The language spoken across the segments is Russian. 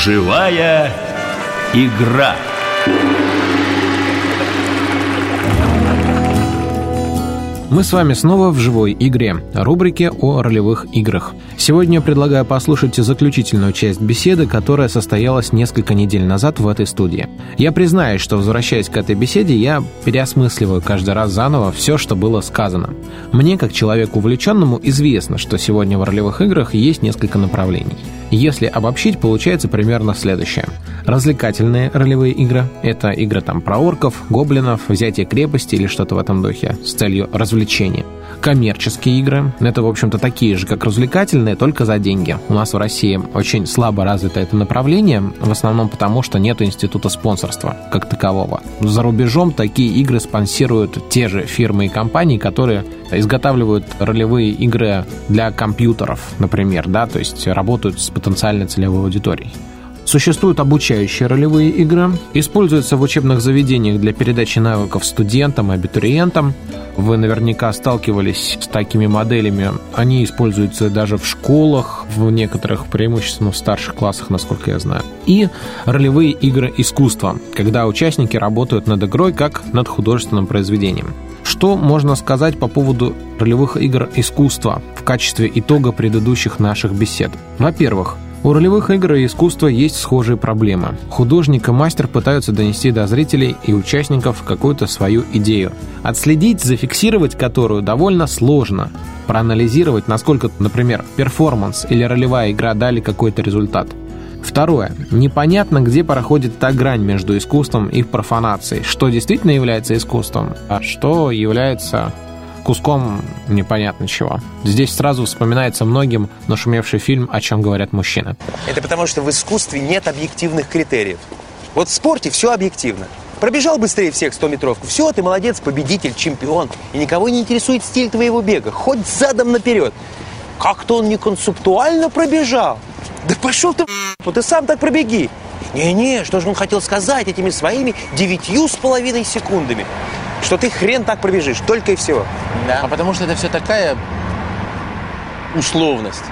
Живая игра. Мы с вами снова в «Живой игре», рубрике о ролевых играх. Сегодня я предлагаю послушать заключительную часть беседы, которая состоялась несколько недель назад в этой студии. Я признаюсь, что, возвращаясь к этой беседе, я переосмысливаю каждый раз заново все, что было сказано. Мне, как человеку увлеченному, известно, что сегодня в ролевых играх есть несколько направлений. Если обобщить, получается примерно следующее. Развлекательные ролевые игры – это игры про орков, гоблинов, взятие крепости или что-то в этом духе с целью развлечения. Коммерческие игры – это, в общем-то, такие же, как развлекательные, только за деньги. У нас в России очень слабо развито это направление, в основном потому, что нет института спонсорства как такового. За рубежом такие игры спонсируют те же фирмы и компании, которые изготавливают ролевые игры для компьютеров, например, то есть работают с потенциальной целевой аудиторией. Существуют обучающие ролевые игры, используются в учебных заведениях для передачи навыков студентам и абитуриентам. Вы наверняка сталкивались с такими моделями. Они используются даже в школах, в некоторых, преимущественно в старших классах, насколько я знаю. И ролевые игры искусства, когда участники работают над игрой как над художественным произведением. Что можно сказать по поводу ролевых игр искусства в качестве итога предыдущих наших бесед? Во-первых, у ролевых игр и искусства есть схожие проблемы. Художник и мастер пытаются донести до зрителей и участников какую-то свою идею. Отследить, зафиксировать которую довольно сложно. Проанализировать, насколько, например, перформанс или ролевая игра дали какой-то результат. Второе. Непонятно, где проходит та грань между искусством и профанацией. Что действительно является искусством, а что является куском непонятно чего. Здесь сразу вспоминается многим нашумевший фильм «О чем говорят мужчины». Это потому, что в искусстве нет объективных критериев. Вот в спорте все объективно. Пробежал быстрее всех 100-метровку. Все, ты молодец, победитель, чемпион. И никого не интересует стиль твоего бега. Хоть задом наперед. Как-то он не концептуально пробежал. Да пошел ты, ты сам так пробеги. Не-не, что же он хотел сказать этими своими 9,5 секундами? Что ты хрен так пробежишь, только и всего. Да. А потому что это все такая условность.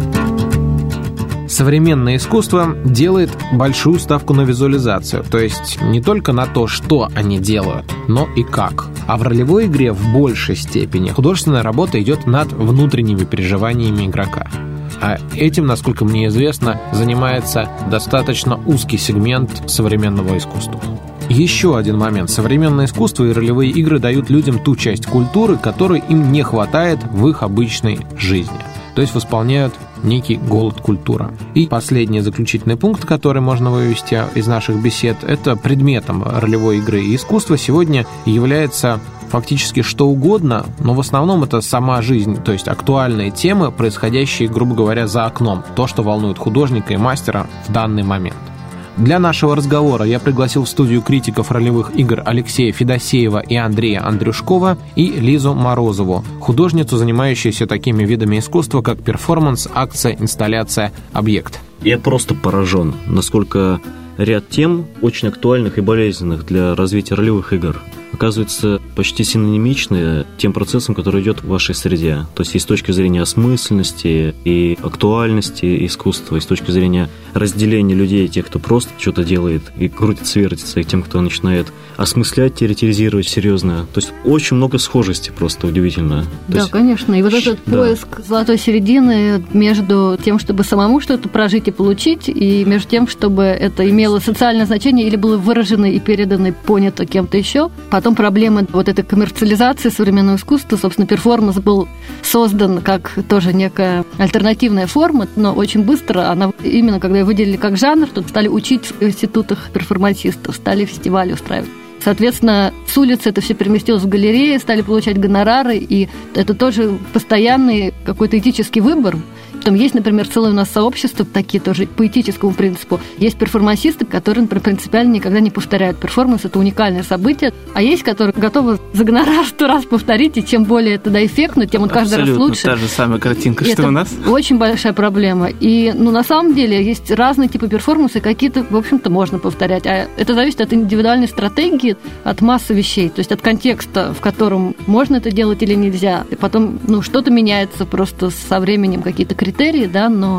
Современное искусство делает большую ставку на визуализацию, то есть не только на то, что они делают, но и как. А в ролевой игре в большей степени художественная работа идет над внутренними переживаниями игрока. А этим, насколько мне известно, занимается достаточно узкий сегмент современного искусства. Еще один момент. Современное искусство и ролевые игры дают людям ту часть культуры, которой им не хватает в их обычной жизни. То есть восполняют некий голод культуры. И последний заключительный пункт, который можно вывести из наших бесед, это предметом ролевой игры и искусства сегодня является фактически что угодно, но в основном это сама жизнь, то есть актуальные темы, происходящие, грубо говоря, за окном, то, что волнует художника и мастера в данный момент. Для нашего разговора я пригласил в студию критиков ролевых игр Алексея Федосеева и Андрея Андрюшкова и Лизу Морозову, художницу, занимающуюся такими видами искусства, как перформанс, акция, инсталляция, объект. Я просто поражен, насколько ряд тем, очень актуальных и болезненных для развития ролевых игр, оказывается почти синонимичны тем процессам, который идет в вашей среде. То есть и с точки зрения осмысленности и актуальности искусства, и с точки зрения разделения людей, тех, кто просто что-то делает и крутится-вертится, и тем, кто начинает осмыслять, теоретизировать серьезно. То есть очень много схожести, просто удивительно. Да, конечно. И вот этот поиск золотой середины между тем, чтобы самому что-то прожить и получить, и между тем, чтобы это имело социальное значение или было выражено и передано, и понято кем-то еще. Потом проблема вот этой коммерциализации современного искусства. Собственно, перформанс был создан как тоже некая альтернативная форма, но очень быстро она, именно когда ее выделили как жанр, тут стали учить в институтах перформансистов, стали фестивали устраивать. Соответственно, с улицы это все переместилось в галереи, стали получать гонорары, и это тоже постоянный какой-то этический выбор. Там есть, например, целое у нас сообщество, такие тоже по этическому принципу. Есть перформансисты, которые, например, принципиально никогда не повторяют перформанс, это уникальное событие. А есть, которые готовы за гонорар 100 раз повторить, и чем более это эффектно, тем он каждый раз лучше. Абсолютно та же самая картинка, и что у нас. Очень большая проблема. И, на самом деле, есть разные типы перформанса, какие-то, в общем-то, можно повторять. А это зависит от индивидуальной стратегии, от массы вещей, то есть от контекста, в котором можно это делать или нельзя. И потом, что-то меняется просто со временем, какие-то критерии, да, но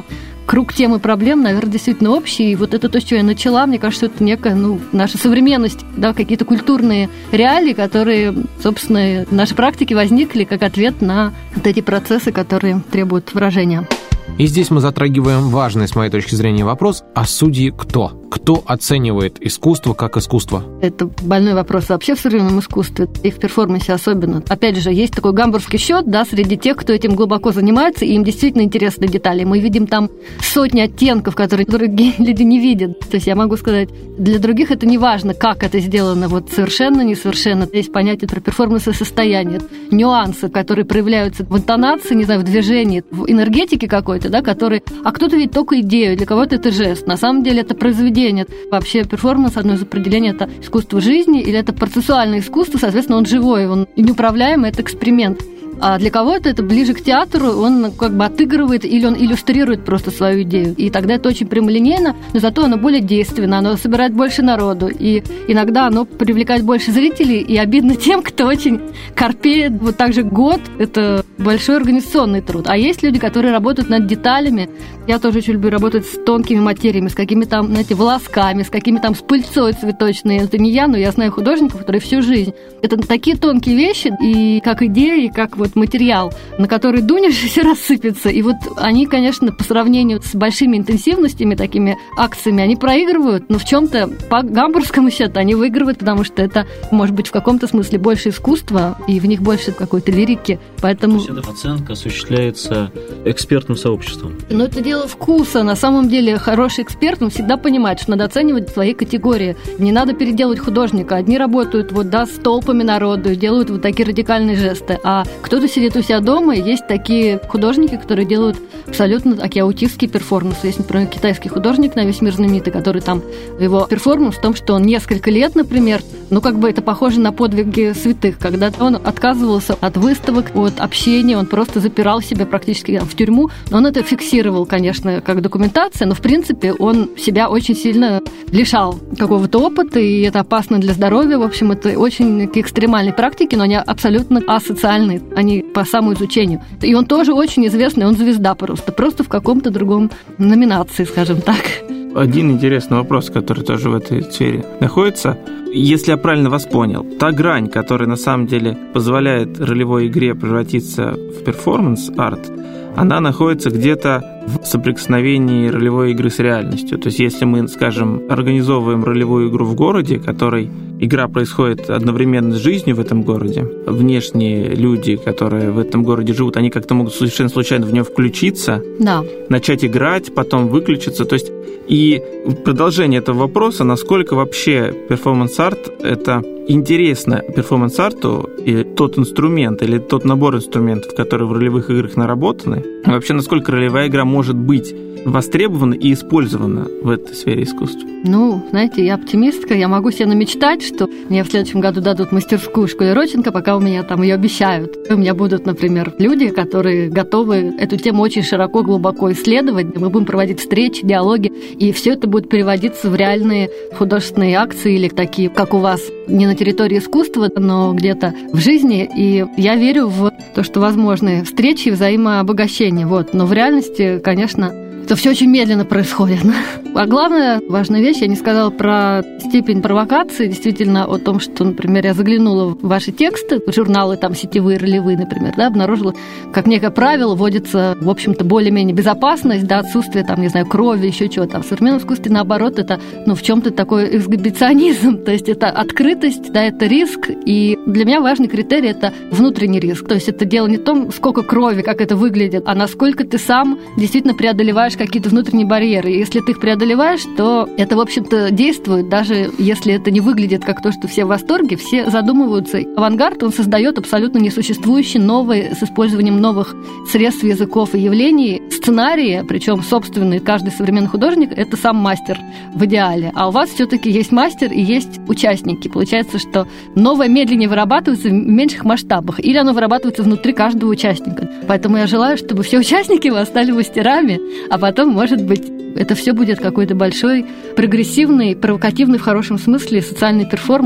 круг тем и проблем, наверное, действительно общий. И вот это то, с чего я начала, мне кажется, это некая, наша современность, да, какие-то культурные реалии, которые, собственно, в нашей практике возникли как ответ на вот эти процессы, которые требуют выражения. И здесь мы затрагиваем важный, с моей точки зрения, вопрос: а судьи кто? Кто оценивает искусство как искусство? Это больной вопрос вообще в современном искусстве, и в перформансе особенно. Опять же, есть такой гамбургский счет, да, среди тех, кто этим глубоко занимается, и им действительно интересны детали. Мы видим там сотни оттенков, которые другие люди не видят. То есть я могу сказать, для других это не важно, как это сделано, вот совершенно, несовершенно. Есть понятие про перформанс и состояние, нюансы, которые проявляются в интонации, не знаю, в движении, в энергетике какой-то, да, который... А кто-то видит только идею, для кого-то это жест. На самом деле это произведение. Вообще перформанс, одно из определений, это искусство жизни или это процессуальное искусство, соответственно, он живой, он неуправляемый, это эксперимент. А для кого-то это ближе к театру, он как бы отыгрывает или он иллюстрирует просто свою идею. И тогда это очень прямолинейно, но зато оно более действенно, оно собирает больше народу. И иногда оно привлекает больше зрителей, и обидно тем, кто очень корпеет. Вот так же год – это большой организационный труд. А есть люди, которые работают над деталями. Я тоже очень люблю работать с тонкими материями, с какими-то, знаете, волосками, с какими-то с пыльцой цветочной. Это не я, но я знаю художников, которые всю жизнь. Это такие тонкие вещи, и как идея, и как вот материал, на который дунешь, и все рассыпется. И вот они, конечно, по сравнению с большими интенсивностями, такими акциями, они проигрывают, но в чем-то по гамбургскому счету они выигрывают, потому что это, может быть, в каком-то смысле больше искусства, и в них больше какой-то лирики. Поэтому... То есть эта оценка осуществляется экспертным сообществом? Но это дело вкуса. На самом деле хороший эксперт, он всегда понимает, что надо оценивать свои категории. Не надо переделывать художника. Одни работают вот, да, с толпами народу, делают вот такие радикальные жесты, а кто-то сидит у себя дома, и есть такие художники, которые делают абсолютно такие аутистские перформансы. Есть, например, китайский художник на весь мир знаменитый, который там, его перформанс в том, что он несколько лет, например, как бы это похоже на подвиги святых, когда он отказывался от выставок, от общения, он просто запирал себя практически в тюрьму. Он это фиксировал, конечно, как документация, но, в принципе, он себя очень сильно лишал какого-то опыта, и это опасно для здоровья. В общем, это очень такие экстремальные практики, но они абсолютно асоциальные, они по самоизучению. И он тоже очень известный, он звезда просто в каком-то другом номинации, скажем так. Один интересный вопрос, который тоже в этой сфере находится. Если я правильно вас понял, та грань, которая на самом деле позволяет ролевой игре превратиться в перформанс-арт, она находится где-то в соприкосновении ролевой игры с реальностью. То есть если мы, скажем, организовываем ролевую игру в городе, в которой игра происходит одновременно с жизнью в этом городе, внешние люди, которые в этом городе живут, они как-то могут совершенно случайно в нее включиться, да, начать играть, потом выключиться. То есть и продолжение этого вопроса, насколько вообще перформанс-арт – это интересно перформанс-арту и тот инструмент или тот набор инструментов, которые в ролевых играх наработаны, и вообще насколько ролевая игра может быть востребована и использована в этой сфере искусства? Знаете, я оптимистка, я могу себе намечтать, что мне в следующем году дадут мастерскую в школе Родченко, пока у меня там ее обещают. У меня будут, например, люди, которые готовы эту тему очень широко, глубоко исследовать. Мы будем проводить встречи, диалоги, и все это будет переводиться в реальные художественные акции или такие, как у вас, не на территории искусства, но где-то в жизни. И я верю в то, что возможны встречи и взаимообогащение. Но в реальности, конечно, это все очень медленно происходит. А главная важная вещь, я не сказала про степень провокации, действительно о том, что, например, я заглянула в ваши тексты, в журналы там сетевые, ролевые, например, да, обнаружила, как некое правило вводится, в общем-то, более-менее безопасность, да, отсутствие, там, не знаю, крови, еще чего-то. А в современном искусстве, наоборот, это, в чем-то такой эксгибиционизм, то есть это открытость, да, это риск, и для меня важный критерий – это внутренний риск. То есть это дело не в том, сколько крови, как это выглядит, а насколько ты сам действительно преодолеваешь какие-то внутренние барьеры. И если ты их преодолеваешь, то это, в общем-то, действует, даже если это не выглядит как то, что все в восторге, все задумываются. Авангард, он создает абсолютно несуществующие новые, с использованием новых средств, языков и явлений, сценарии, причем собственные, каждый современный художник – это сам мастер в идеале. А у вас все-таки есть мастер и есть участники. Получается, что новое медленнее вырабатывается в меньших масштабах, или оно вырабатывается внутри каждого участника. Поэтому я желаю, чтобы все участники стали мастерами, а потом, может быть, это все будет какой-то большой, прогрессивный, провокативный в хорошем смысле социальный перформанс,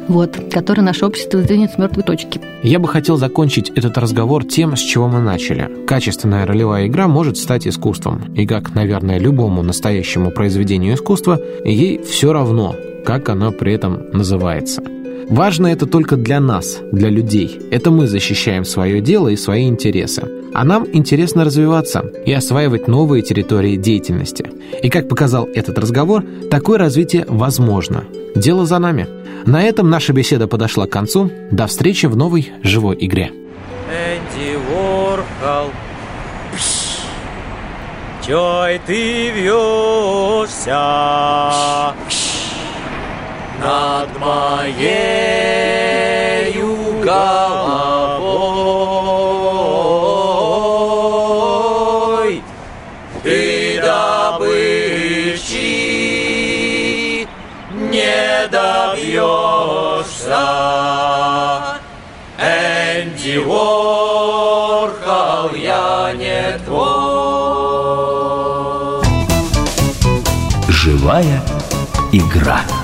который наше общество сдвинет с мертвой точки. Я бы хотел закончить этот разговор тем, с чего мы начали. Качественная ролевая игра может стать искусством. И как, наверное, любому настоящему произведению искусства, ей все равно, как оно при этом называется. Важно это только для нас, для людей. Это мы защищаем свое дело и свои интересы. А нам интересно развиваться и осваивать новые территории деятельности. И как показал этот разговор, такое развитие возможно. Дело за нами. На этом наша беседа подошла к концу. До встречи в новой живой игре. Энди Уорхол, чой ты вьешься над моею головой? Ты добычи не добьешься, Энди Уорхол, я не твой. Живая игра.